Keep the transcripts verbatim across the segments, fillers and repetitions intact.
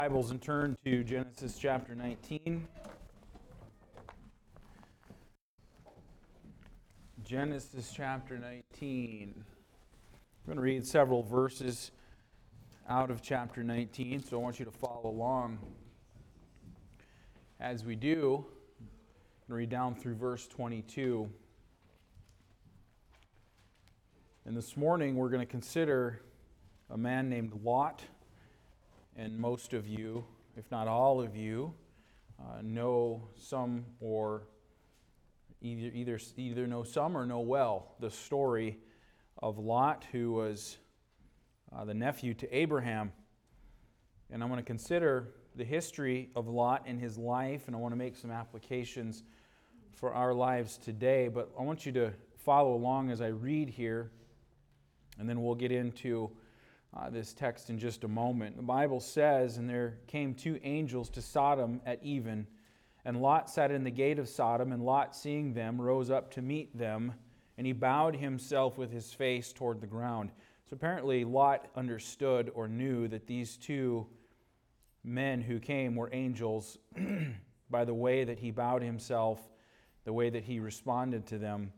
Bibles and turn to Genesis chapter nineteen. Genesis chapter nineteen. I'm going to read several verses out of chapter nineteen, so I want you to follow along. As we do, I'm going to read down through verse twenty-two. And this morning we're going to consider a man named Lot. And most of you, if not all of you, uh, know some or either, either either know some or know well the story of Lot, who was uh, the nephew to Abraham. And I'm going to consider the history of Lot and his life, and I want to make some applications for our lives today. But I want you to follow along as I read here, and then we'll get into Uh, this text in just a moment. The Bible says, "And there came two angels to Sodom at even, and Lot sat in the gate of Sodom, and Lot, seeing them, rose up to meet them, and he bowed himself with his face toward the ground." So apparently Lot understood or knew that these two men who came were angels by the way that he bowed himself, the way that he responded to them.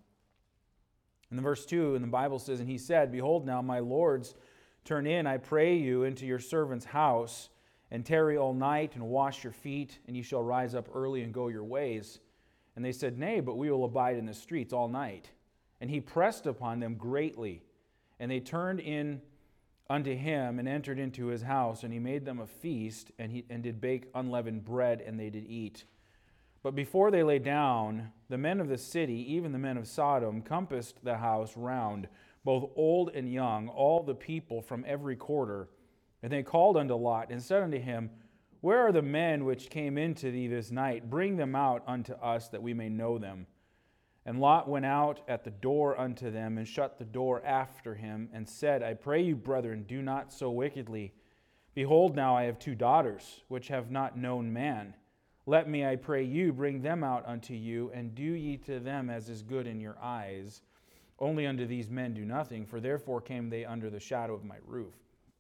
In the verse two, and the Bible says, "And he said, Behold now, my lords, turn in, I pray you, into your servant's house, and tarry all night, and wash your feet, and ye shall rise up early and go your ways. And they said, Nay, but we will abide in the streets all night. And he pressed upon them greatly. And they turned in unto him, and entered into his house, and he made them a feast, and he and did bake unleavened bread, and they did eat. But before they lay down, the men of the city, even the men of Sodom, compassed the house round, both old and young, all the people from every quarter. And they called unto Lot, and said unto him, Where are the men which came into thee this night? Bring them out unto us, that we may know them. And Lot went out at the door unto them, and shut the door after him, and said, I pray you, brethren, do not so wickedly. Behold, now I have two daughters, which have not known man. Let me, I pray you, bring them out unto you, and do ye to them as is good in your eyes. Only unto these men do nothing, for therefore came they under the shadow of my roof."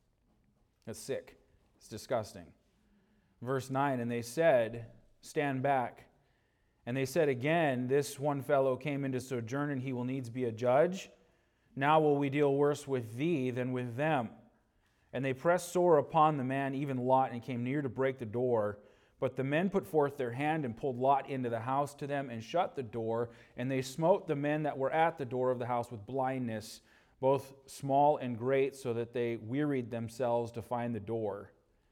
That's sick. It's disgusting. Verse nine, "And they said, Stand back. And they said again, This one fellow came into sojourn, and he will needs be a judge. Now will we deal worse with thee than with them. And they pressed sore upon the man, even Lot, and came near to break the door. But the men put forth their hand and pulled Lot into the house to them and shut the door. And they smote the men that were at the door of the house with blindness, both small and great, so that they wearied themselves to find the door.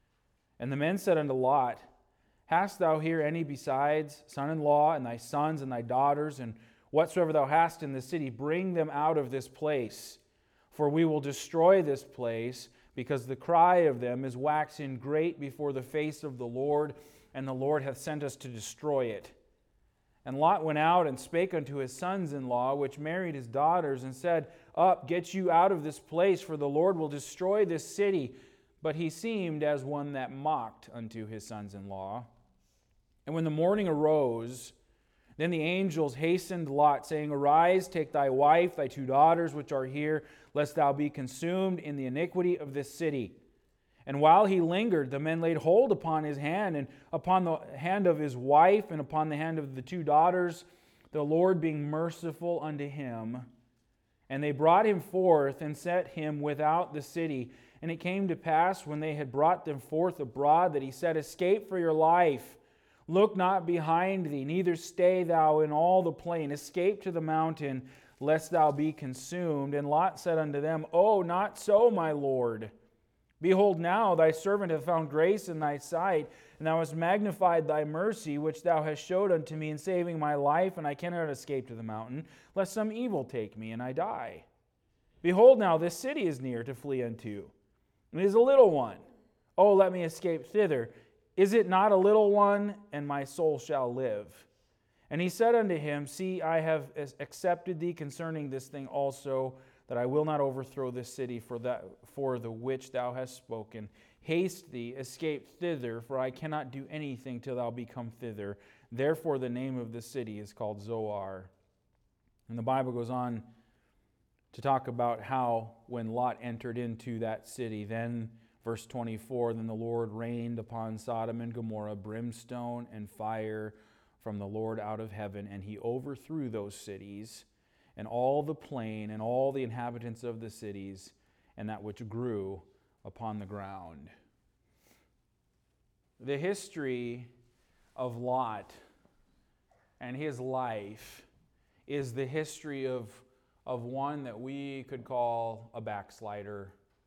And the men said unto Lot, Hast thou here any besides son-in-law, and thy sons and thy daughters, and whatsoever thou hast in the city, bring them out of this place. For we will destroy this place, because the cry of them is waxing great before the face of the Lord, and the Lord hath sent us to destroy it. And Lot went out and spake unto his sons-in-law, which married his daughters, and said, Up, get you out of this place, for the Lord will destroy this city. But he seemed as one that mocked unto his sons-in-law. And when the morning arose, then the angels hastened Lot, saying, Arise, take thy wife, thy two daughters, which are here, lest thou be consumed in the iniquity of this city. And while he lingered, the men laid hold upon his hand, and upon the hand of his wife, and upon the hand of the two daughters, the Lord being merciful unto him. And they brought him forth, and set him without the city. And it came to pass, when they had brought them forth abroad, that he said, Escape for your life. Look not behind thee, neither stay thou in all the plain. Escape to the mountain, lest thou be consumed. And Lot said unto them, Oh, not so, my Lord. Behold, now thy servant hath found grace in thy sight, and thou hast magnified thy mercy, which thou hast showed unto me in saving my life, and I cannot escape to the mountain, lest some evil take me, and I die. Behold, now this city is near to flee unto, and it is a little one. Oh, let me escape thither. Is it not a little one? And my soul shall live. And he said unto him, See, I have accepted thee concerning this thing also, that I will not overthrow this city for that for the which thou hast spoken. Haste thee, escape thither, for I cannot do anything till thou be come thither. Therefore the name of the city is called Zoar. And the Bible goes on to talk about how when Lot entered into that city, then Verse twenty-four, then the Lord rained upon Sodom and Gomorrah brimstone and fire from the Lord out of heaven, and he overthrew those cities, and all the plain, and all the inhabitants of the cities, and that which grew upon the ground. The history of Lot and his life is the history of, of one that we could call a backslider.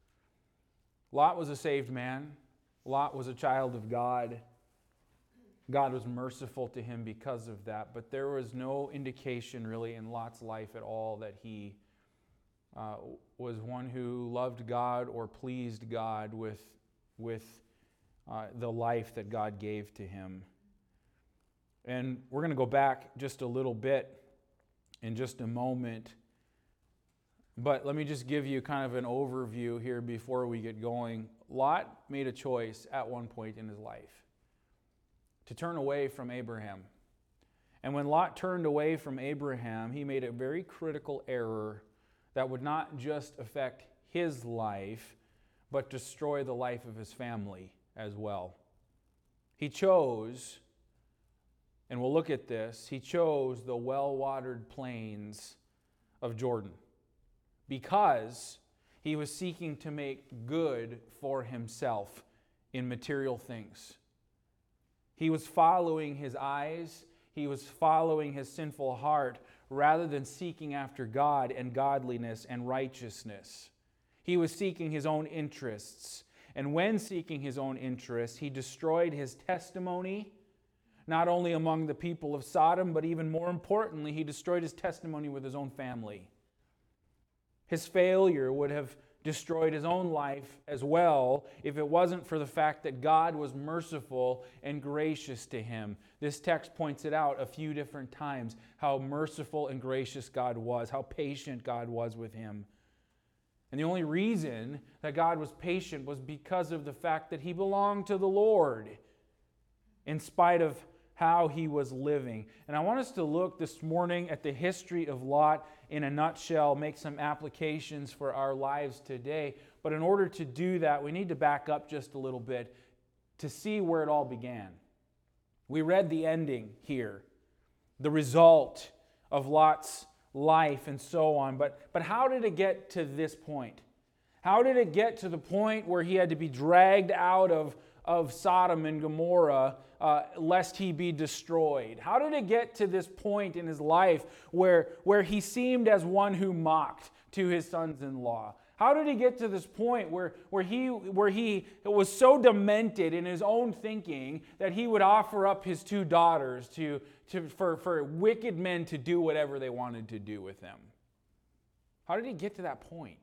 Lot was a saved man. Lot was a child of God. God was merciful to him because of that, but there was no indication really in Lot's life at all that he uh, was one who loved God or pleased God with, with uh, the life that God gave to him. And we're going to go back just a little bit in just a moment. But let me just give you kind of an overview here before we get going. Lot made a choice at one point in his life to turn away from Abraham. And when Lot turned away from Abraham, he made a very critical error that would not just affect his life, but destroy the life of his family as well. He chose, and we'll look at this, he chose the well-watered plains of Jordan because he was seeking to make good for himself in material things. He was following his eyes, he was following his sinful heart rather than seeking after God and godliness and righteousness. He was seeking his own interests. And when seeking his own interests, he destroyed his testimony, not only among the people of Sodom, but even more importantly, he destroyed his testimony with his own family. His failure would have destroyed his own life as well if it wasn't for the fact that God was merciful and gracious to him. This text points it out a few different times, how merciful and gracious God was, how patient God was with him. And the only reason that God was patient was because of the fact that he belonged to the Lord, in spite of how he was living. And I want us to look this morning at the history of Lot in a nutshell, make some applications for our lives today. But in order to do that, we need to back up just a little bit to see where it all began. We read the ending here, the result of Lot's life and so on. But, but how did it get to this point? How did it get to the point where he had to be dragged out of, of Sodom and Gomorrah uh, lest he be destroyed? How did it get to this point in his life where, where he seemed as one who mocked to his sons-in-law? How did he get to this point where, where, he, where he was so demented in his own thinking that he would offer up his two daughters to, to, for, for wicked men to do whatever they wanted to do with them? How did he get to that point?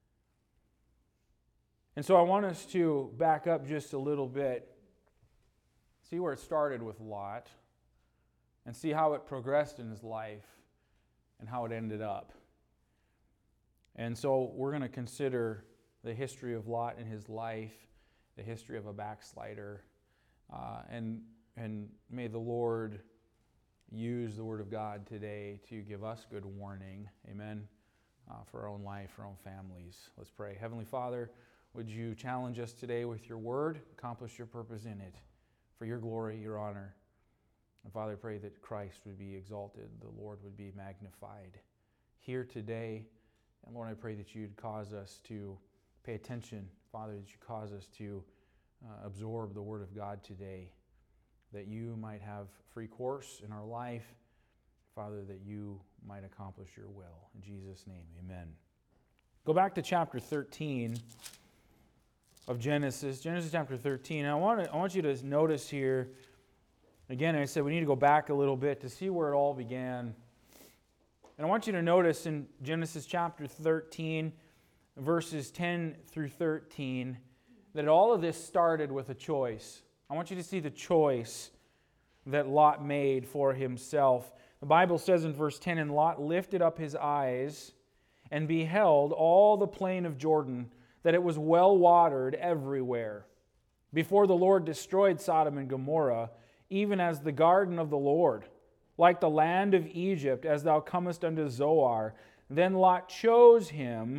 And so I want us to back up just a little bit, see where it started with Lot, and see how it progressed in his life and how it ended up. And so we're going to consider the history of Lot and his life, the history of a backslider, uh, and, and may the Lord use the Word of God today to give us good warning, amen, uh, for our own life, our own families. Let's pray. Heavenly Father, would you challenge us today with your Word, accomplish your purpose in it, for your glory, your honor. And Father, I pray that Christ would be exalted, the Lord would be magnified here today. And Lord, I pray that you'd cause us to pay attention, Father, that you cause us to uh, absorb the Word of God today, that you might have free course in our life, Father, that you might accomplish your will. In Jesus' name, amen. Go back to chapter thirteen of Genesis, Genesis chapter thirteen. And I want, to, I want you to notice here, again, I said we need to go back a little bit to see where it all began. And I want you to notice in Genesis chapter thirteen, verses ten through thirteen, that all of this started with a choice. I want you to see the choice that Lot made for himself. The Bible says in verse ten, and Lot lifted up his eyes and beheld all the plain of Jordan, that it was well watered everywhere, before the Lord destroyed Sodom and Gomorrah, even as the garden of the Lord, like the land of Egypt, as thou comest unto Zoar. Then Lot chose him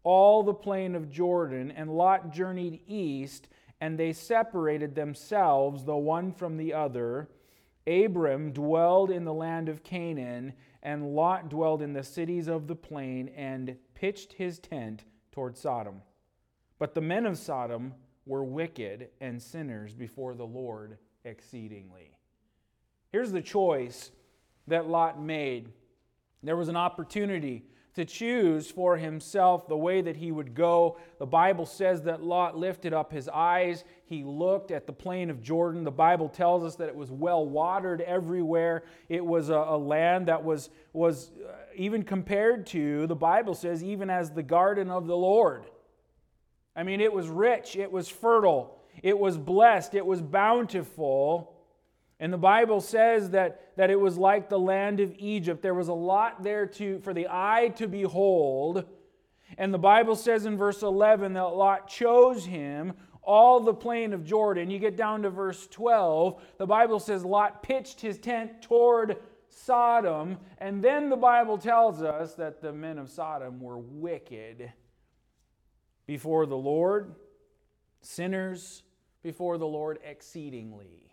all the plain of Jordan, and Lot journeyed east, and they separated themselves the one from the other. Abram dwelled in the land of Canaan, and Lot dwelled in the cities of the plain, and pitched his tent toward Sodom. But the men of Sodom were wicked and sinners before the Lord exceedingly. Here's the choice that Lot made. There was an opportunity to choose for himself the way that he would go. The Bible says that Lot lifted up his eyes. He looked at the plain of Jordan. The Bible tells us that it was well watered everywhere. It was a, a land that was, was uh, even compared to, the Bible says, even as the garden of the Lord. I mean, it was rich, it was fertile, it was blessed, it was bountiful. And the Bible says that, that it was like the land of Egypt. There was a lot there to, for the eye to behold. And the Bible says in verse eleven that Lot chose him all the plain of Jordan. You get down to verse twelve, the Bible says Lot pitched his tent toward Sodom. And then the Bible tells us that the men of Sodom were wicked before the Lord, sinners before the Lord exceedingly.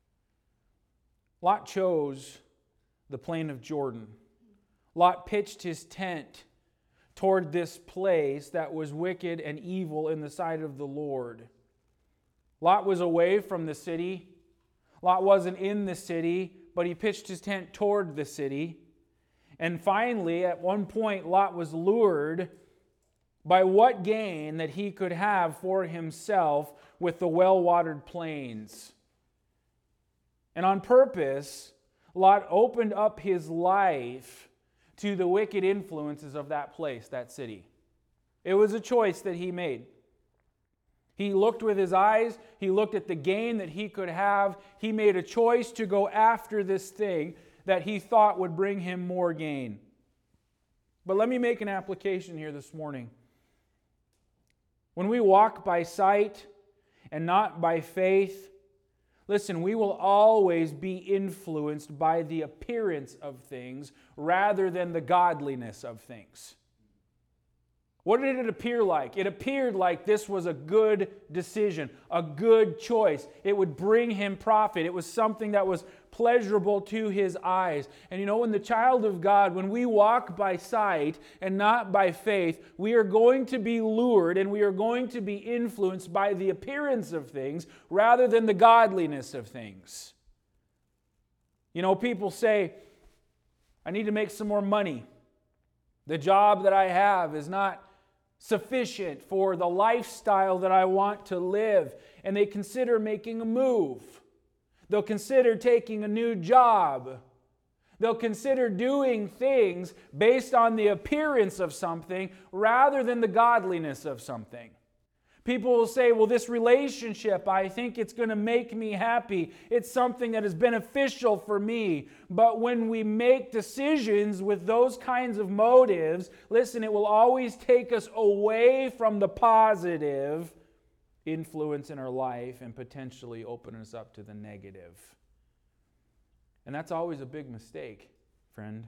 Lot chose the plain of Jordan. Lot pitched his tent toward this place that was wicked and evil in the sight of the Lord. Lot was away from the city. Lot wasn't in the city, but he pitched his tent toward the city. And finally, at one point, Lot was lured by what gain that he could have for himself with the well-watered plains. And on purpose, Lot opened up his life to the wicked influences of that place, that city. It was a choice that he made. He looked with his eyes, he looked at the gain that he could have. He made a choice to go after this thing that he thought would bring him more gain. But let me make an application here this morning. When we walk by sight and not by faith, listen, we will always be influenced by the appearance of things rather than the godliness of things. What did it appear like? It appeared like this was a good decision, a good choice. It would bring him profit. It was something that was pleasurable to his eyes. And you know, when the child of God, when we walk by sight and not by faith, we are going to be lured and we are going to be influenced by the appearance of things rather than the godliness of things. You know, people say, I need to make some more money. The job that I have is not sufficient for the lifestyle that I want to live. And they consider making a move. They'll consider taking a new job. They'll consider doing things based on the appearance of something rather than the godliness of something. People will say, well, this relationship, I think it's going to make me happy. It's something that is beneficial for me. But when we make decisions with those kinds of motives, listen, it will always take us away from the positive influence in our life and potentially open us up to the negative. And that's always a big mistake, friend.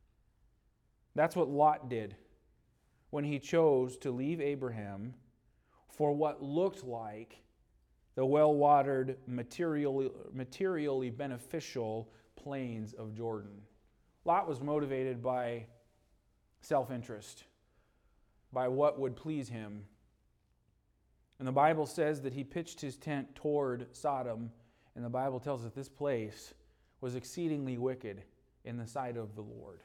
That's what Lot did when he chose to leave Abraham for what looked like the well-watered, materially, materially beneficial plains of Jordan. Lot was motivated by self-interest, by what would please him. And the Bible says that he pitched his tent toward Sodom, and the Bible tells us this place was exceedingly wicked in the sight of the Lord.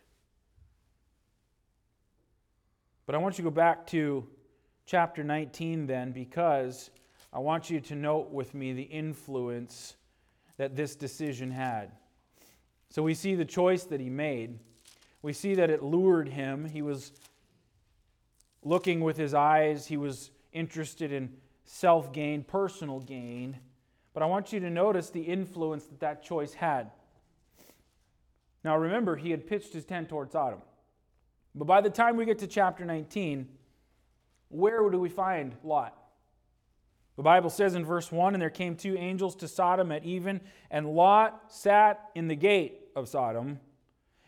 But I want you to go back to chapter nineteen then, because I want you to note with me the influence that this decision had. So we see the choice that he made. We see that it lured him. He was looking with his eyes. He was interested in self-gain, personal gain. But I want you to notice the influence that that choice had. Now remember, he had pitched his tent toward Sodom. But by the time we get to chapter nineteen, where do we find Lot? The Bible says in verse one, and there came two angels to Sodom at even, and Lot sat in the gate of Sodom.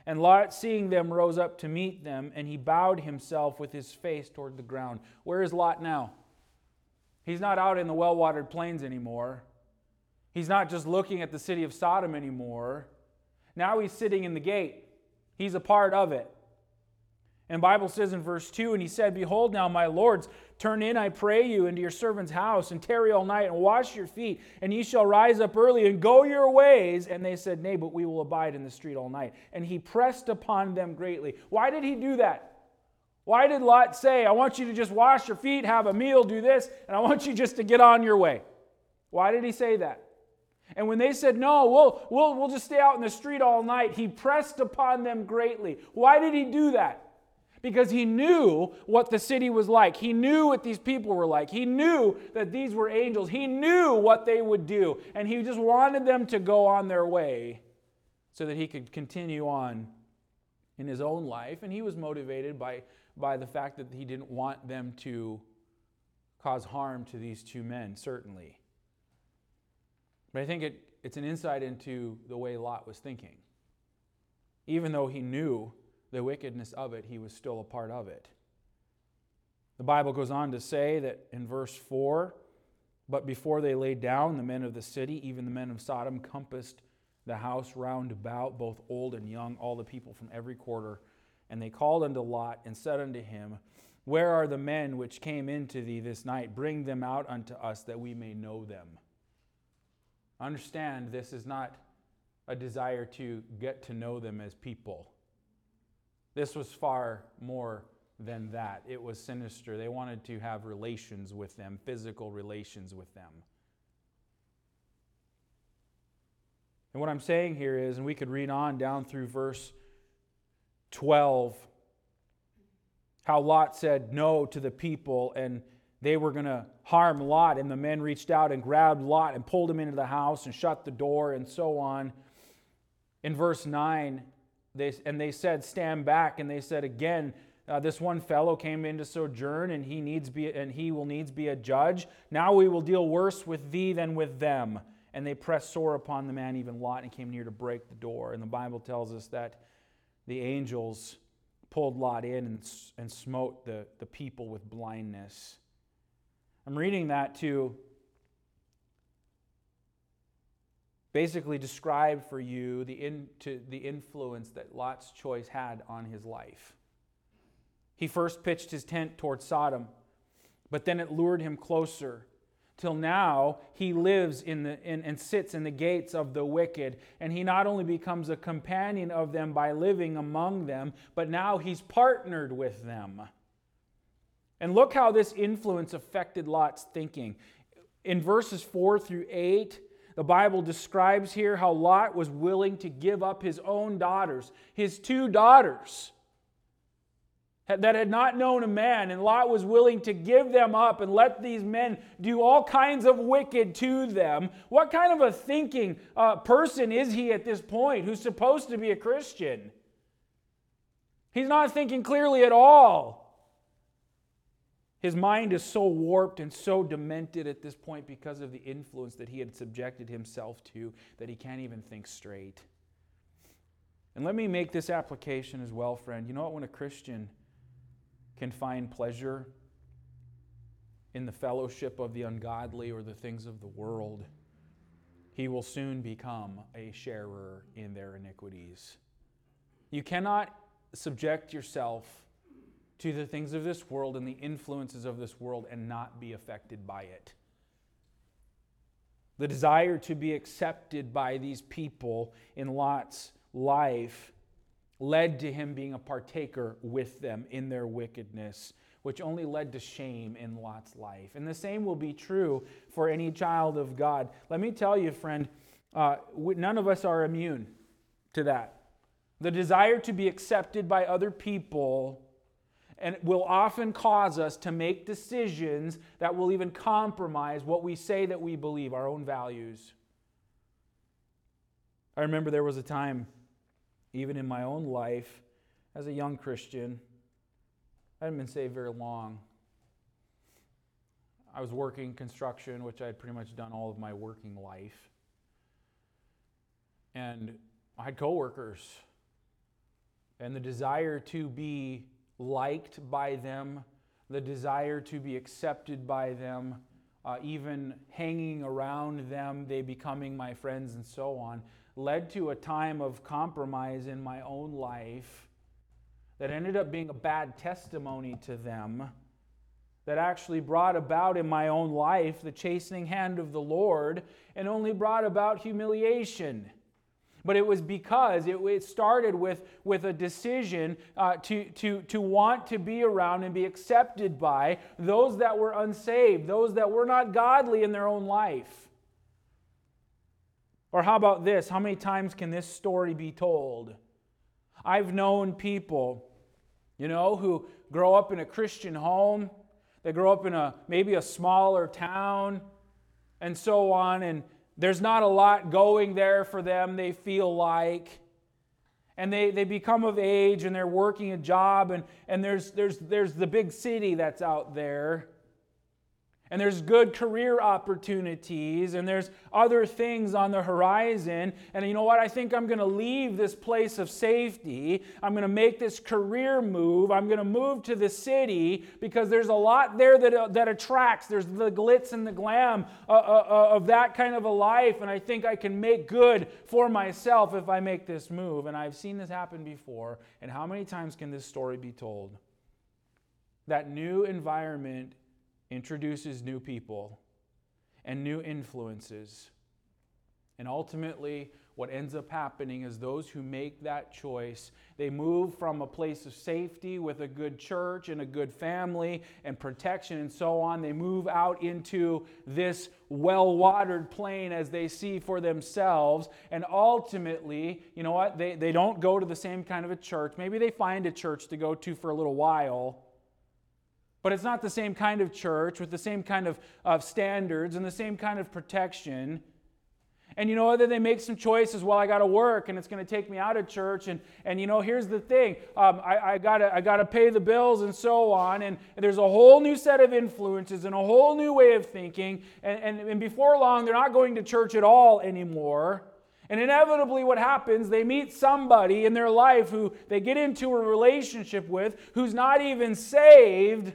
And Lot, seeing them, rose up to meet them, and he bowed himself with his face toward the ground. Where is Lot now? He's not out in the well-watered plains anymore. He's not just looking at the city of Sodom anymore. Now he's sitting in the gate. He's a part of it. And the Bible says in verse two, and he said, Behold now, my lords, turn in, I pray you, into your servant's house, and tarry all night, and wash your feet, and ye shall rise up early, and go your ways. And they said, Nay, but we will abide in the street all night. And he pressed upon them greatly. Why did he do that? Why did Lot say, I want you to just wash your feet, have a meal, do this, and I want you just to get on your way? Why did he say that? And when they said, no, we'll, we'll, we'll just stay out in the street all night, he pressed upon them greatly. Why did he do that? Because he knew what the city was like. He knew what these people were like. He knew that these were angels. He knew what they would do. And he just wanted them to go on their way so that he could continue on in his own life. And he was motivated by, by the fact that he didn't want them to cause harm to these two men, certainly. But I think it, it's an insight into the way Lot was thinking. Even though he knew the wickedness of it, he was still a part of it. The Bible goes on to say that in verse four, but before they lay down, the men of the city, even the men of Sodom, compassed the house round about, both old and young, all the people from every quarter. And they called unto Lot and said unto him, Where are the men which came into thee this night? Bring them out unto us that we may know them. Understand, this is not a desire to get to know them as people. This was far more than that. It was sinister. They wanted to have relations with them, physical relations with them. And what I'm saying here is, and we could read on down through verse twelve, how Lot said no to the people, and they were going to harm Lot, and the men reached out and grabbed Lot and pulled him into the house and shut the door and so on. In verse nine, They, and they said, stand back. And they said again, uh, this one fellow came in to sojourn, and he needs be, and he will needs be a judge. Now we will deal worse with thee than with them. And they pressed sore upon the man, even Lot, and came near to break the door. And the Bible tells us that the angels pulled Lot in and, and smote the, the people with blindness. I'm reading that to basically describe for you the, in, to, the influence that Lot's choice had on his life. He first pitched his tent toward Sodom, but then it lured him closer, till now he lives in the in, and sits in the gates of the wicked, and he not only becomes a companion of them by living among them, but now he's partnered with them. And look how this influence affected Lot's thinking. In verses four through eight, the Bible describes here how Lot was willing to give up his own daughters, his two daughters that had not known a man, and Lot was willing to give them up and let these men do all kinds of wicked to them. What kind of a thinking uh, person is he at this point who's supposed to be a Christian? He's not thinking clearly at all. His mind is so warped and so demented at this point because of the influence that he had subjected himself to that he can't even think straight. And let me make this application as well, friend. You know what? When a Christian can find pleasure in the fellowship of the ungodly or the things of the world, he will soon become a sharer in their iniquities. You cannot subject yourself to the things of this world and the influences of this world and not be affected by it. The desire to be accepted by these people in Lot's life led to him being a partaker with them in their wickedness, which only led to shame in Lot's life. And the same will be true for any child of God. Let me tell you, friend, uh, none of us are immune to that. The desire to be accepted by other people and it will often cause us to make decisions that will even compromise what we say that we believe, our own values. I remember there was a time, even in my own life, as a young Christian, I hadn't been saved very long. I was working construction, which I had pretty much done all of my working life. And I had coworkers and the desire to be liked by them, the desire to be accepted by them, uh, even hanging around them, they becoming my friends and so on, led to a time of compromise in my own life that ended up being a bad testimony to them, that actually brought about in my own life the chastening hand of the Lord and only brought about humiliation. But it was because it, it started with, with a decision uh, to, to, to want to be around and be accepted by those that were unsaved, those that were not godly in their own life. Or how about this? How many times can this story be told? I've known people, you know, who grow up in a Christian home. They grow up in a maybe a smaller town and so on, and there's not a lot going there for them, they feel like. And they, they become of age and they're working a job, and, and there's, there's, there's the big city that's out there. And there's good career opportunities, and there's other things on the horizon. And you know what? I think I'm going to leave this place of safety. I'm going to make this career move. I'm going to move to the city because there's a lot there that, uh, that attracts. There's the glitz and the glam uh, uh, of that kind of a life. And I think I can make good for myself if I make this move. And I've seen this happen before. And how many times can this story be told? That new environment introduces new people and new influences. And ultimately, what ends up happening is those who make that choice, they move from a place of safety with a good church and a good family and protection and so on. They move out into this well-watered plain as they see for themselves. And ultimately, you know what? They, they don't go to the same kind of a church. Maybe they find a church to go to for a little while. But it's not the same kind of church with the same kind of, of standards and the same kind of protection. And you know, then they make some choices. Well, I got to work, and it's going to take me out of church. And, and you know, here's the thing. Um, I, I got to I got to pay the bills and so on. And, and there's a whole new set of influences and a whole new way of thinking. And, and, and before long, they're not going to church at all anymore. And inevitably what happens, they meet somebody in their life who they get into a relationship with who's not even saved.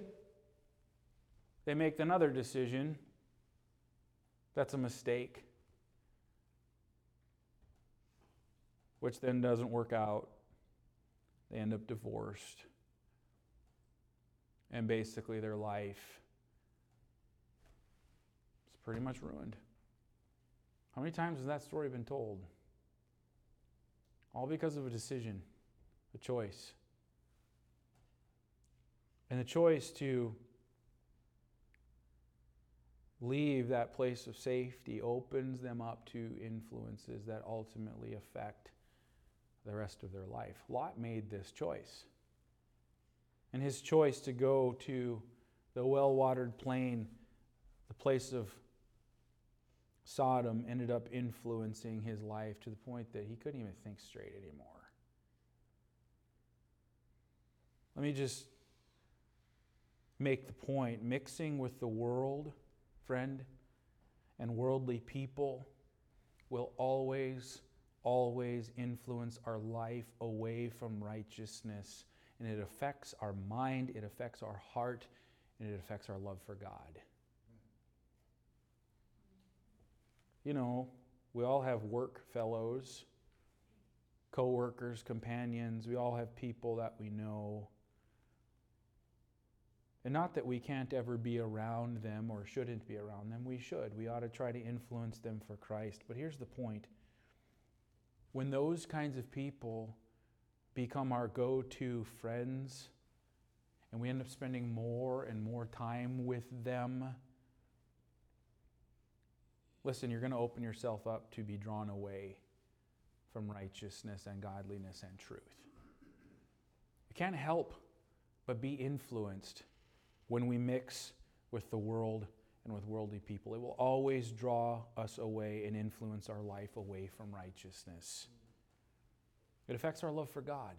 They make another decision. That's a mistake, which then doesn't work out. They end up divorced. And basically their life is pretty much ruined. How many times has that story been told? All because of a decision, a choice. And the choice to leave that place of safety opens them up to influences that ultimately affect the rest of their life. Lot made this choice. And his choice to go to the well-watered plain, the place of Sodom, ended up influencing his life to the point that he couldn't even think straight anymore. Let me just make the point. Mixing with the world, friend, and worldly people will always, always influence our life away from righteousness. And it affects our mind, it affects our heart, and it affects our love for God. You know, we all have work fellows, co-workers, companions. We all have people that we know. And not that we can't ever be around them or shouldn't be around them. We should. We ought to try to influence them for Christ. But here's the point. When those kinds of people become our go-to friends, and we end up spending more and more time with them, listen, you're going to open yourself up to be drawn away from righteousness and godliness and truth. You can't help but be influenced when we mix with the world and with worldly people. It will always draw us away and influence our life away from righteousness. It affects our love for God.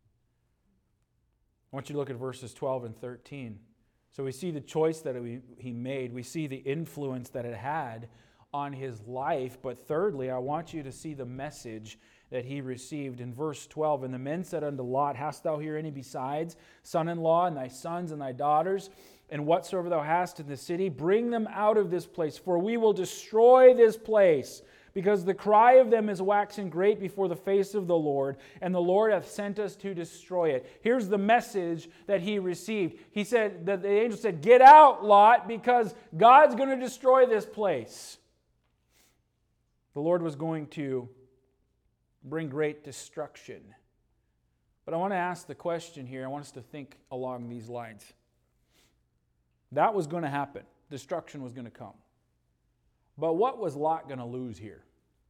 I want you to look at verses twelve and thirteen. So we see the choice that he made. We see the influence that it had on his life. But thirdly, I want you to see the message that he received. In verse twelve, and the men said unto Lot, Hast thou here any besides son-in-law, and thy sons and thy daughters, and whatsoever thou hast in the city? Bring them out of this place, for we will destroy this place, because the cry of them is waxing great before the face of the Lord, and the Lord hath sent us to destroy it. Here's the message that he received. He said, that the angel said, Get out, Lot, because God's going to destroy this place. The Lord was going to bring great destruction. But I want to ask the question here. I want us to think along these lines. That was going to happen. Destruction was going to come. But what was Lot going to lose here?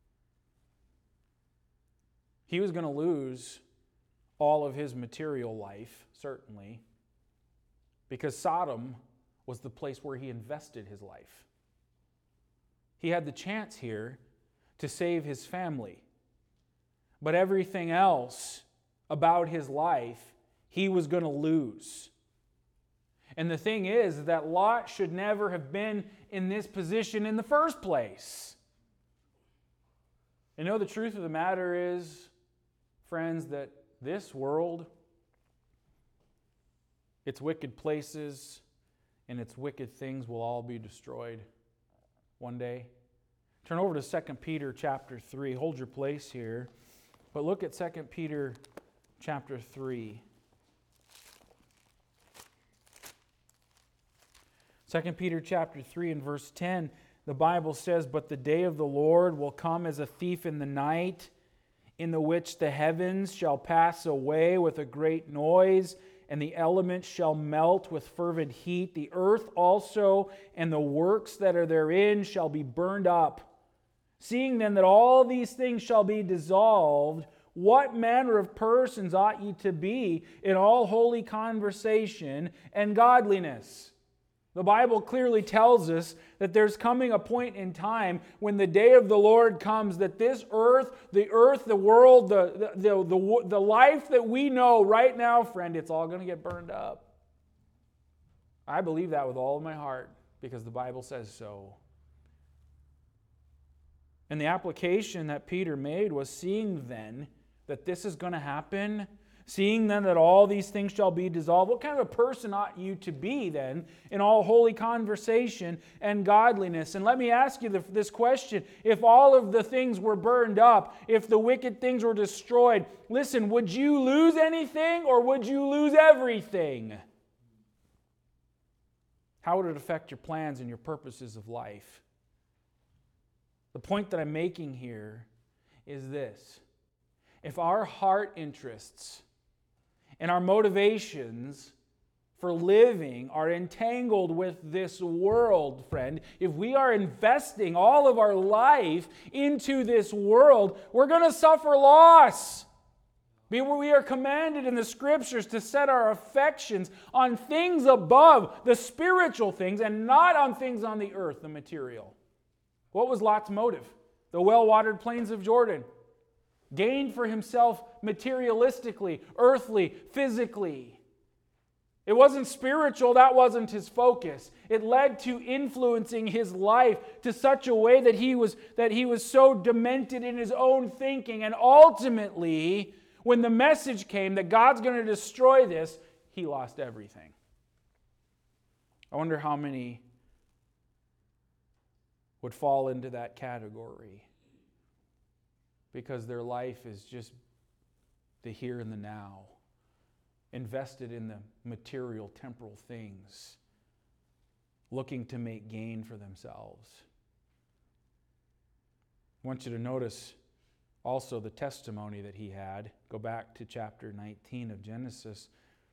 He was going to lose all of his material life, certainly, because Sodom was the place where he invested his life. He had the chance here to save his family. But everything else about his life, he was going to lose. And the thing is that Lot should never have been in this position in the first place. You know, the truth of the matter is, friends, that this world, its wicked places and its wicked things will all be destroyed one day. Turn over to Second Peter chapter three. Hold your place here. But look at Second Peter chapter three. Second Peter chapter three and verse ten, the Bible says, But the day of the Lord will come as a thief in the night, in the which the heavens shall pass away with a great noise, and the elements shall melt with fervent heat. The earth also and the works that are therein shall be burned up. Seeing then that all these things shall be dissolved, what manner of persons ought ye to be in all holy conversation and godliness? The Bible clearly tells us that there's coming a point in time when the day of the Lord comes, that this earth, the earth, the world, the, the, the, the, the life that we know right now, friend, it's all going to get burned up. I believe that with all of my heart because the Bible says so. And the application that Peter made was, seeing then that this is going to happen, seeing then that all these things shall be dissolved, what kind of a person ought you to be then in all holy conversation and godliness? And let me ask you this question. If all of the things were burned up, if the wicked things were destroyed, listen, would you lose anything or would you lose everything? How would it affect your plans and your purposes of life? The point that I'm making here is this. If our heart interests and our motivations for living are entangled with this world, friend, if we are investing all of our life into this world, we're going to suffer loss. We are commanded in the Scriptures to set our affections on things above, the spiritual things, and not on things on the earth, the material. What was Lot's motive? The well-watered plains of Jordan. Gained for himself materialistically, earthly, physically. It wasn't spiritual, that wasn't his focus. It led to influencing his life to such a way that he was, that he was so demented in his own thinking. And ultimately, when the message came that God's going to destroy this, he lost everything. I wonder how many would fall into that category, because their life is just the here and the now, invested in the material, temporal things, looking to make gain for themselves. I want you to notice also the testimony that he had. Go back to chapter nineteen of Genesis.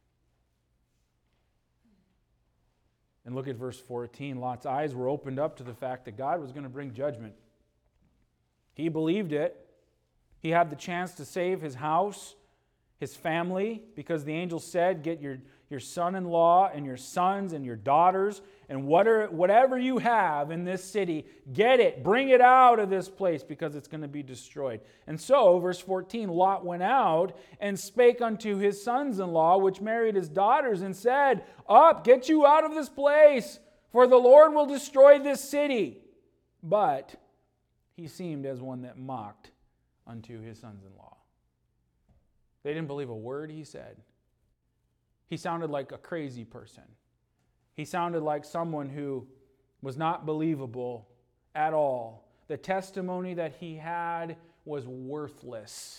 And look at verse fourteen. Lot's eyes were opened up to the fact that God was going to bring judgment. He believed it. He had the chance to save his house, his family, because the angel said, get your, your son-in-law and your sons and your daughters and whatever, whatever you have in this city, get it, bring it out of this place because it's going to be destroyed. And so, verse fourteen, Lot went out and spake unto his sons-in-law, which married his daughters, and said, Up, get you out of this place, for the Lord will destroy this city. but he seemed as one that mocked unto his sons-in-law. They didn't believe a word he said. He sounded like a crazy person. He sounded like someone who was not believable at all. The testimony that he had was worthless.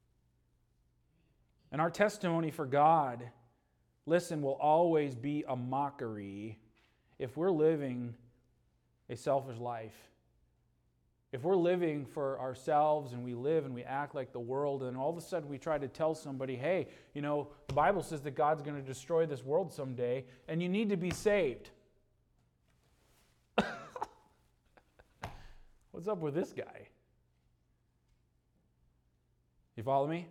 And our testimony for God, listen, will always be a mockery if we're living a selfish life. If we're living for ourselves and we live and we act like the world, and all of a sudden we try to tell somebody, hey, you know, the Bible says that God's going to destroy this world someday and you need to be saved. What's up with this guy? You follow me?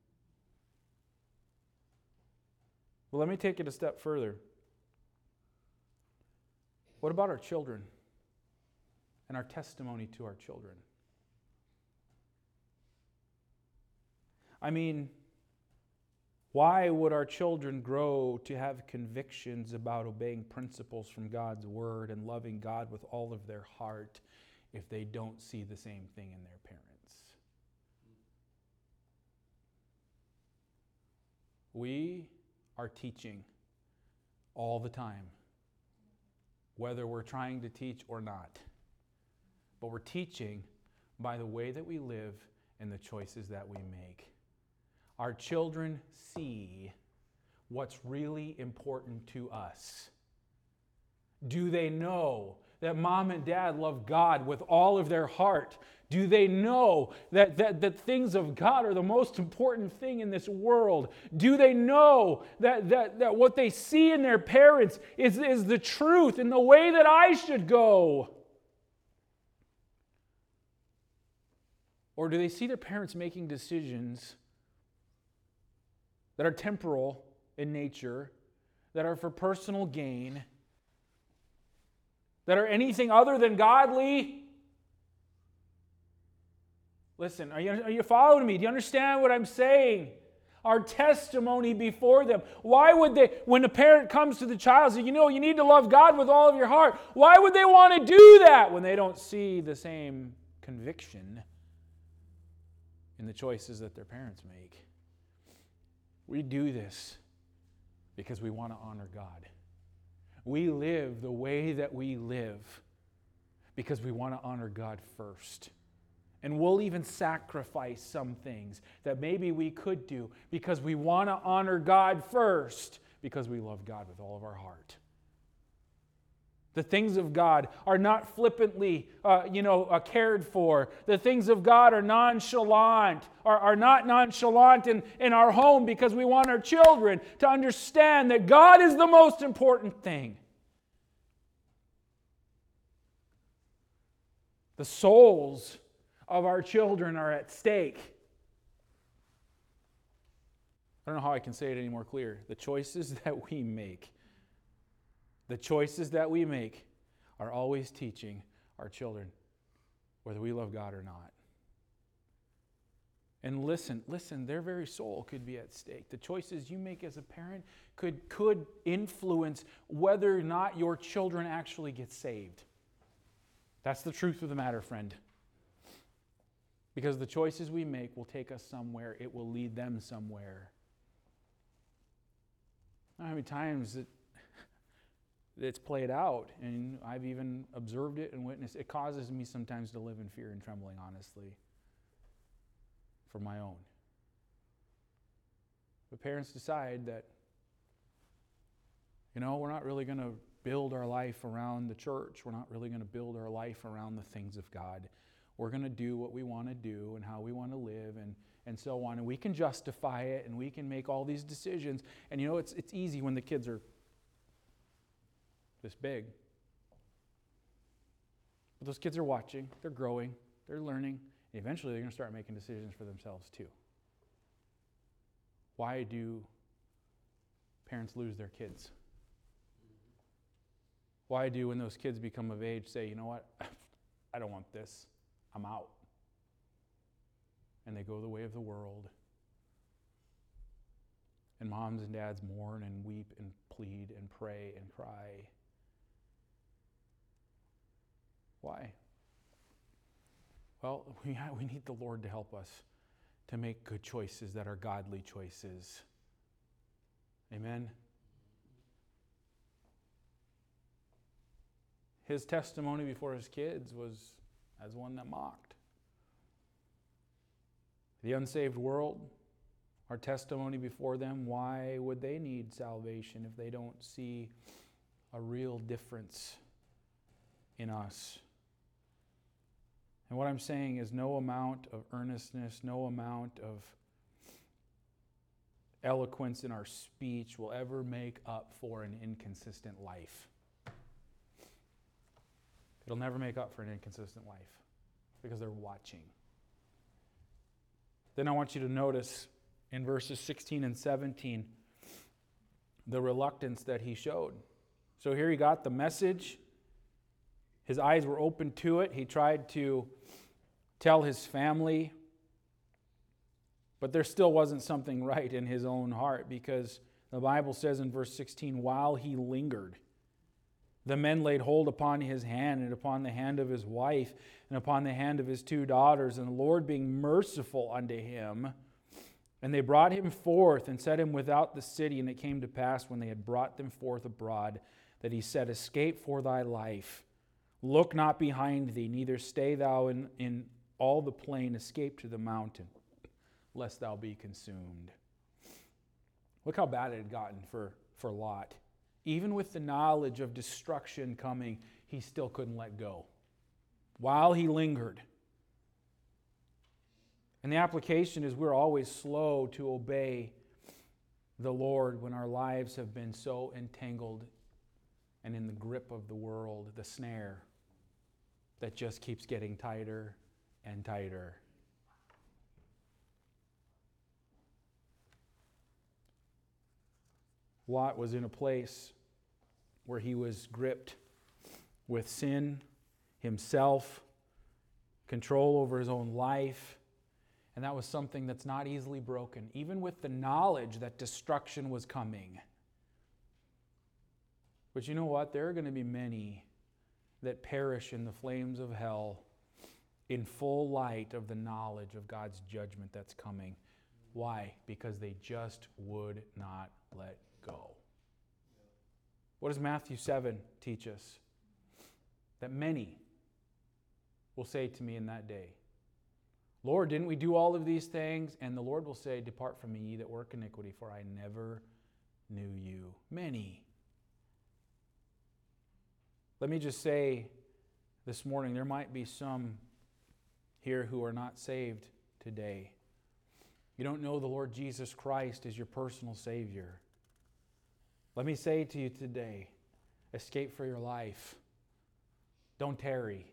Well, let me take it a step further. What about our children and our testimony to our children? I mean, why would our children grow to have convictions about obeying principles from God's Word and loving God with all of their heart if they don't see the same thing in their parents? We are teaching all the time, whether we're trying to teach or not. But we're teaching by the way that we live and the choices that we make. Our children see what's really important to us. Do they know that mom and dad love God with all of their heart? Do they know that, that, that things of God are the most important thing in this world? Do they know that, that, that what they see in their parents is, is the truth and the way that I should go? Or do they see their parents making decisions that are temporal in nature, that are for personal gain, that are anything other than godly? Listen, are you, are you following me? Do you understand what I'm saying? Our testimony before them. Why would they, when a parent comes to the child and says, you know, you need to love God with all of your heart, why would they want to do that when they don't see the same conviction in the choices that their parents make? We do this because we want to honor God. We live the way that we live because we want to honor God first. And we'll even sacrifice some things that maybe we could do because we want to honor God first, because we love God with all of our heart. The things of God are not flippantly, uh, you know, uh, cared for. The things of God are nonchalant, are, are not nonchalant in, in our home because we want our children to understand that God is the most important thing. The souls of our children are at stake. I don't know how I can say it any more clear. The choices that we make, the choices that we make are always teaching our children whether we love God or not. And listen, listen, their very soul could be at stake. The choices you make as a parent could, could influence whether or not your children actually get saved. That's the truth of the matter, friend. Because the choices we make will take us somewhere. It will lead them somewhere. I don't know how many times it, it's played out, and I've even observed it and witnessed it. It causes me sometimes to live in fear and trembling, honestly, for my own. But parents decide that, you know, we're not really going to build our life around the church. We're not really going to build our life around the things of God. We're going to do what we want to do and how we want to live and, and so on. And we can justify it and we can make all these decisions. And you know, it's it's easy when the kids are this big. But those kids are watching, they're growing, they're learning, and eventually they're going to start making decisions for themselves too. Why do parents lose their kids? Why do, when those kids become of age, say, you know what, I don't want this. I'm out. And they go the way of the world. And moms and dads mourn and weep and plead and pray and cry. Why? Well, we, we need the Lord to help us to make good choices that are godly choices. Amen? His testimony before his kids was as one that mocked. The unsaved world, our testimony before them, why would they need salvation if they don't see a real difference in us? And what I'm saying is no amount of earnestness, no amount of eloquence in our speech will ever make up for an inconsistent life. It'll never make up for an inconsistent life because they're watching. Then I want you to notice in verses sixteen and seventeen the reluctance that he showed. So here he got the message. His eyes were open to it. He tried to tell his family, but there still wasn't something right in his own heart, because the Bible says in verse sixteen, while he lingered, the men laid hold upon his hand and upon the hand of his wife and upon the hand of his two daughters, and the Lord being merciful unto him, and they brought him forth and set him without the city. And it came to pass, when they had brought them forth abroad, that he said, escape for thy life. Look not behind thee, neither stay thou in, in all the plain. Escape to the mountain, lest thou be consumed. Look how bad it had gotten for, for Lot. Even with the knowledge of destruction coming, he still couldn't let go. While he lingered. And the application is we're always slow to obey the Lord when our lives have been so entangled and in the grip of the world, the snare that just keeps getting tighter and tighter. Lot was in a place where he was gripped with sin, himself, control over his own life, and that was something that's not easily broken, even with the knowledge that destruction was coming. But you know what? There are going to be many that perish in the flames of hell in full light of the knowledge of God's judgment that's coming. Why? Because they just would not let go. What does Matthew seven teach us? That many will say to me in that day, Lord, didn't we do all of these things? And the Lord will say, depart from me, ye that work iniquity, for I never knew you. Many. Let me just say this morning, there might be some here who are not saved today. You don't know the Lord Jesus Christ as your personal Savior. Let me say to you today, escape for your life. Don't tarry.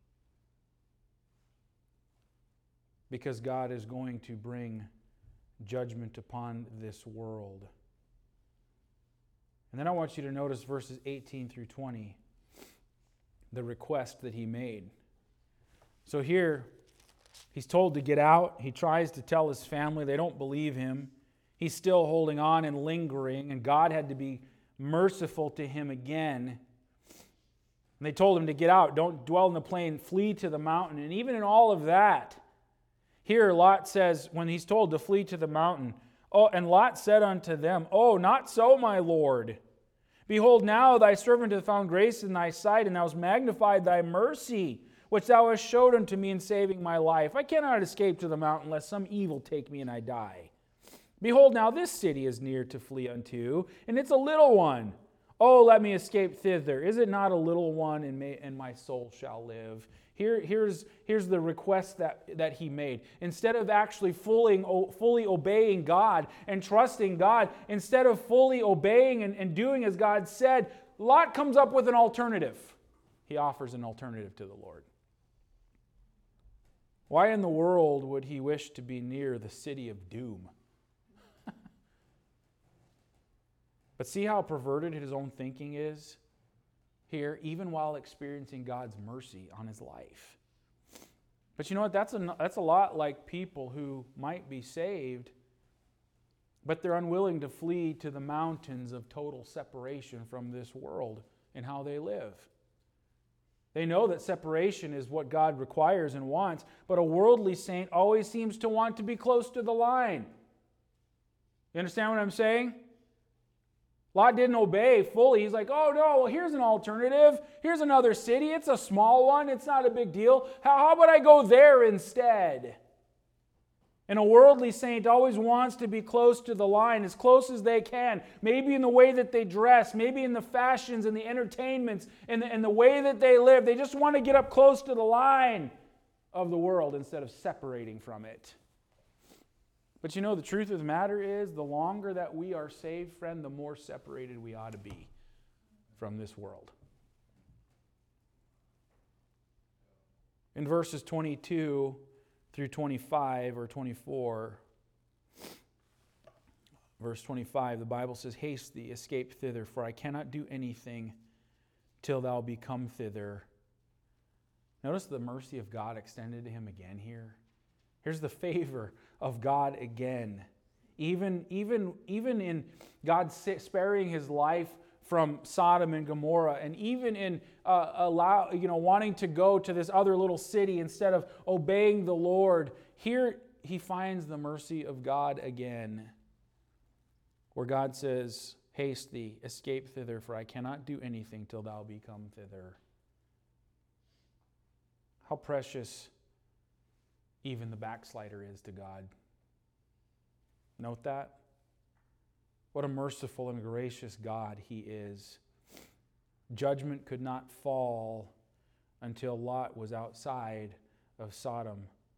Because God is going to bring judgment upon this world. And then I want you to notice verses eighteen through twenty, the request that he made. So here, he's told to get out. He tries to tell his family. They don't believe him. He's still holding on and lingering, and God had to be merciful to him again. And they told him to get out. Don't dwell in the plain. Flee to the mountain. And even in all of that, here Lot says, when he's told to flee to the mountain, oh, and Lot said unto them, oh, not so, my Lord. Behold, now thy servant hath found grace in thy sight, and thou hast magnified thy mercy, which thou hast showed unto me in saving my life. I cannot escape to the mountain, lest some evil take me and I die. Behold, now this city is near to flee unto, and it's a little one. Oh, let me escape thither. Is it not a little one, and, may, and my soul shall live? Here, here's, here's the request that, that he made. Instead of actually fully, fully obeying God and trusting God, instead of fully obeying and, and doing as God said, Lot comes up with an alternative. He offers an alternative to the Lord. Why in the world would he wish to be near the city of doom? But see how perverted his own thinking is here, even while experiencing God's mercy on his life. But you know what? That's a, that's a lot like people who might be saved, but they're unwilling to flee to the mountains of total separation from this world and how they live. They know that separation is what God requires and wants, but a worldly saint always seems to want to be close to the line. You understand what I'm saying? Lot didn't obey fully. He's like, oh no, well, here's an alternative. Here's another city. It's a small one. It's not a big deal. How, how about I go there instead? And a worldly saint always wants to be close to the line, as close as they can. Maybe in the way that they dress, maybe in the fashions and the entertainments and the, and the way that they live. They just want to get up close to the line of the world instead of separating from it. But you know, the truth of the matter is, the longer that we are saved, friend, the more separated we ought to be from this world. In verses twenty-two through twenty-five or twenty-four, verse twenty-five, the Bible says, haste thee, escape thither, for I cannot do anything till thou be come thither. Notice the mercy of God extended to him again here. Here's the favor of God again. Even, even, even in God sparing his life from Sodom and Gomorrah, and even in uh, allow, you know, wanting to go to this other little city instead of obeying the Lord, here he finds the mercy of God again, where God says, haste thee, escape thither, for I cannot do anything till thou be come thither. How precious even the backslider is to God. Note that. What a merciful and gracious God he is. Judgment could not fall until Lot was outside of Sodom.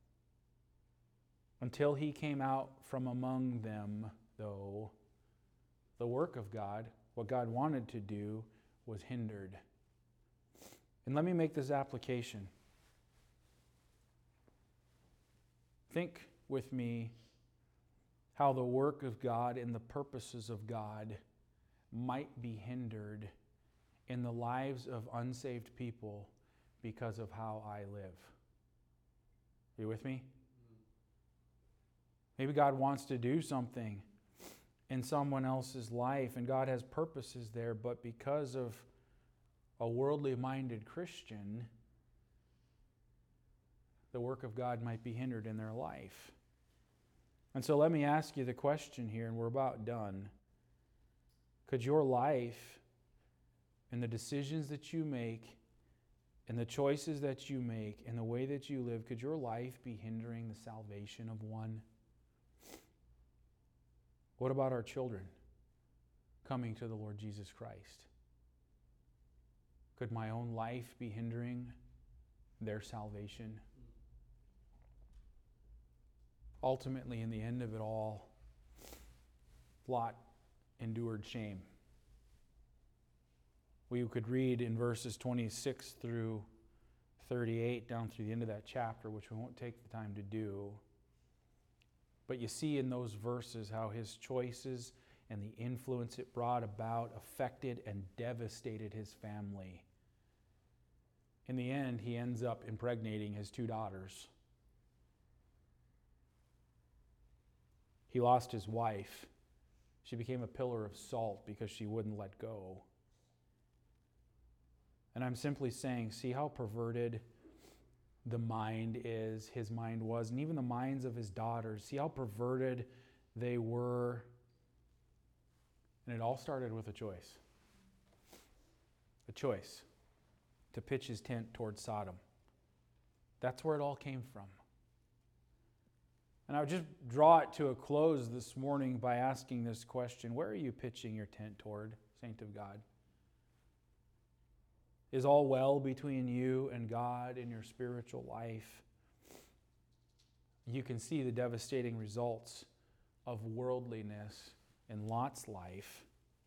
Until he came out from among them, though, the work of God, what God wanted to do, was hindered. And let me make this application. Think with me how the work of God and the purposes of God might be hindered in the lives of unsaved people because of how I live. Are you with me? Maybe God wants to do something in someone else's life, and God has purposes there, but because of a worldly-minded Christian, the work of God might be hindered in their life. And so let me ask you the question here, and we're about done. Could your life and the decisions that you make and the choices that you make and the way that you live, could your life be hindering the salvation of one? What about our children coming to the Lord Jesus Christ? Could my own life be hindering their salvation? Ultimately, in the end of it all, Lot endured shame. We could read in verses twenty-six through thirty-eight, down through the end of that chapter, which we won't take the time to do. But you see in those verses how his choices and the influence it brought about affected and devastated his family. In the end, he ends up impregnating his two daughters. He lost his wife. She became a pillar of salt because she wouldn't let go. And I'm simply saying, see how perverted the mind is, his mind was, and even the minds of his daughters. See how perverted they were. And it all started with a choice. A choice to pitch his tent towards Sodom. That's where it all came from. And I would just draw it to a close this morning by asking this question. Where are you pitching your tent toward, saint of God? Is all well between you and God in your spiritual life? You can see the devastating results of worldliness in Lot's life.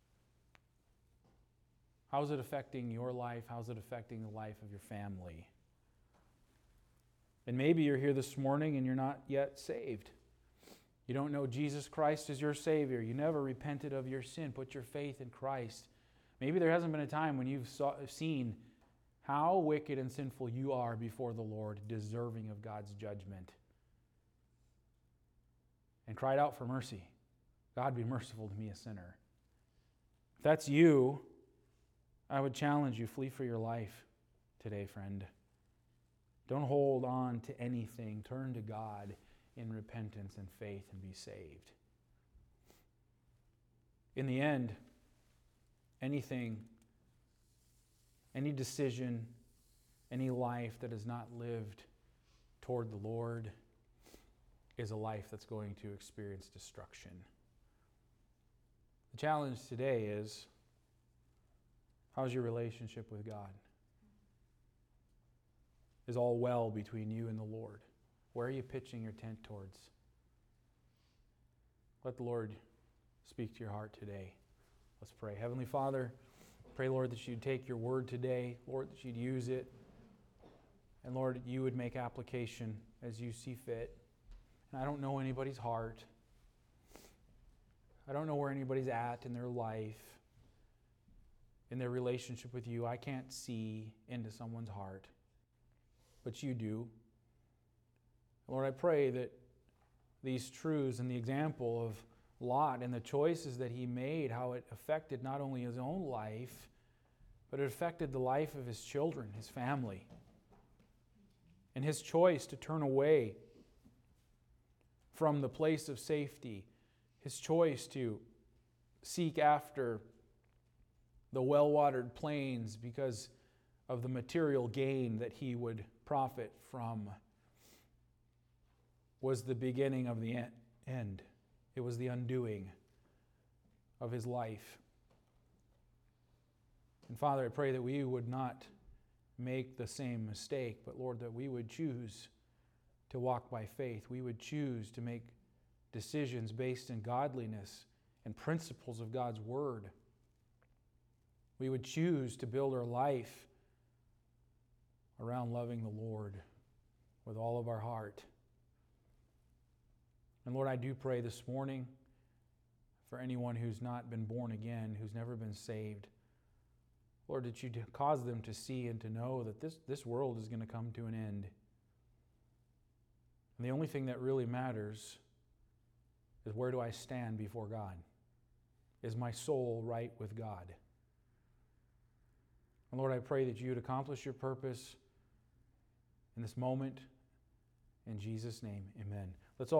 How is it affecting your life? How is it affecting the life of your family? And maybe you're here this morning and you're not yet saved. You don't know Jesus Christ as your Savior. You never repented of your sin. Put your faith in Christ. Maybe there hasn't been a time when you've saw, seen how wicked and sinful you are before the Lord, deserving of God's judgment, and cried out for mercy. God, be merciful to me, a sinner. If that's you, I would challenge you, flee for your life. today, friend. Don't hold on to anything. Turn to God in repentance and faith and be saved. In the end, anything, any decision, any life that is not lived toward the Lord is a life that's going to experience destruction. The challenge today is, how's your relationship with God? Is all well between you and the Lord? Where are you pitching your tent towards? Let the Lord speak to your heart today. Let's pray. Heavenly Father, pray, Lord, that you'd take your word today, Lord, that you'd use it, and Lord, you would make application as you see fit. And I don't know anybody's heart. I don't know where anybody's at in their life, in their relationship with you. I can't see into someone's heart, but you do. Lord, I pray that these truths and the example of Lot and the choices that he made, how it affected not only his own life, but it affected the life of his children, his family. And his choice to turn away from the place of safety, his choice to seek after the well-watered plains because of the material gain that he would profit from, was the beginning of the end. It was the undoing of his life. And Father, I pray that we would not make the same mistake, but Lord, that we would choose to walk by faith. We would choose to make decisions based in godliness and principles of God's Word. We would choose to build our life around loving the Lord with all of our heart. And Lord, I do pray this morning for anyone who's not been born again, who's never been saved. Lord, that you cause them to see and to know that this, this world is going to come to an end. And the only thing that really matters is, where do I stand before God? Is my soul right with God? And Lord, I pray that you would accomplish your purpose in this moment. In Jesus' name, amen. Let's all